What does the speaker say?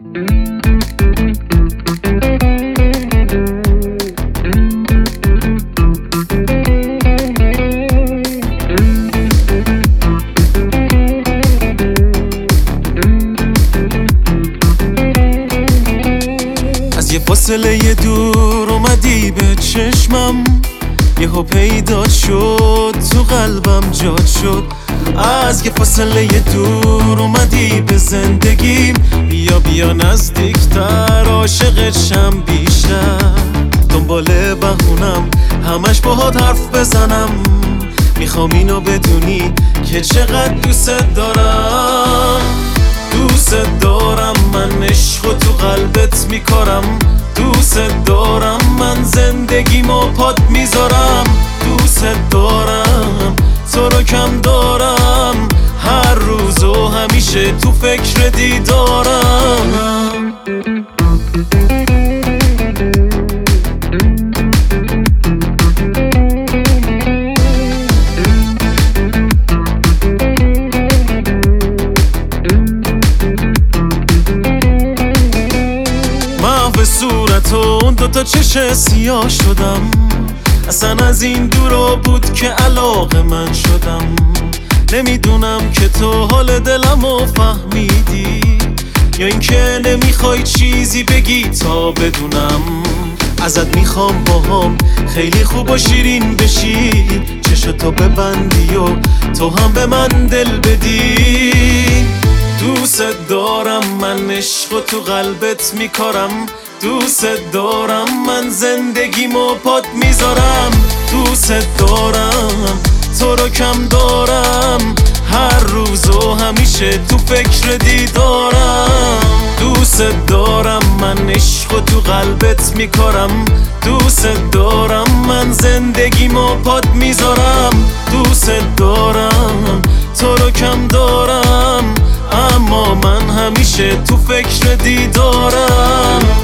از یه فاصله دور اومدی به چشمم، یهو پیدا شد تو قلبم جات شد. از یه فاصله دور اومدی به زندگیم، بیا بیا نزدیکتر، عاشقت شم بیشتر. دنبال بهونم همش باهات حرف بزنم، میخوام اینو بدونی که چقدر دوست دارم. دوست دارم، من عشقو تو قلبت میکارم. دوست دارم، من زندگیمو پات میذارم. دوست دارم، تو رو کم دارم، هر روز و همیشه تو فکر دیدارم. محو صورت و اون دوتا چش سیاه شدم، اصلا از این دورا بود که علاقه من شدم. نمیدونم که تو حال دلمو فهمیدی یا اینکه نمیخوای چیزی بگی تا بدونم. ازت میخوام باهام خیلی خوب و شیرین بشی، چشتو ببندی و تو هم به من دل بدی. دوست دارم، من عشقو تو قلبت میکارم. دوست دارم، من زندگیمو پات میذارم. دوست دارم، تو رو کم دارم، هر روز و همیشه تو فکر دیدارم. دوست دارم، من عشقو تو قلبت میکارم. دوست دارم، من زندگیمو پات میذارم. دوست دارم، تو رو کم دارم، اما من همیشه تو فکر دیدارم.